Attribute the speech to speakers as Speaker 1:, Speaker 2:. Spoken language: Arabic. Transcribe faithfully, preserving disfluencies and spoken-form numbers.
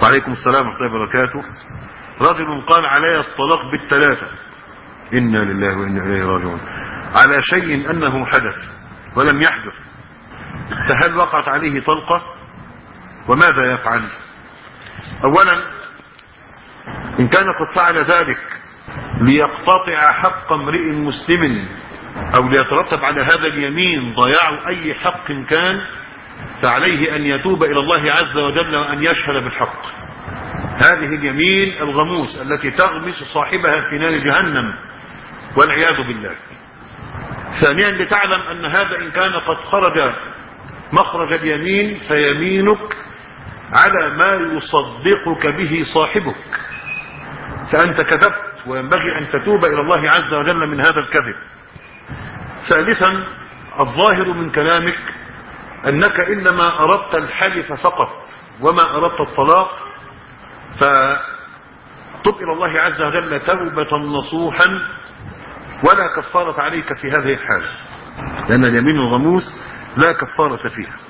Speaker 1: وعليكم السلام ورحمة الله وبركاته. رجل قال علي الطلاق بالثلاثة، إنا لله وإنا إليه راجعون، على شيء أنه حدث ولم يحدث، فهل وقعت عليه طلقة وماذا يفعل؟ أولا، إن كان قد فعل ذلك ليقتطع حق امرئ مسلم أو ليترتب على هذا اليمين ضياع أي حق كان، فعليه أن يتوب إلى الله عز وجل وأن يشهد بالحق. هذه اليمين الغموس التي تغمس صاحبها في نار جهنم والعياذ بالله. ثانيا، لتعلم أن هذا إن كان قد خرج مخرج اليمين فيمينك على ما يصدقك به صاحبك، فأنت كذبت وينبغي أن تتوب إلى الله عز وجل من هذا الكذب. ثالثا، الظاهر من كلامك أنك إنما أردت الحلف فقط وما أردت الطلاق، فتب إلى الله عز وجل توبة نصوحا ولا كفارة عليك في هذه الحالة، لأن اليمين الغموس لا كفارة فيها.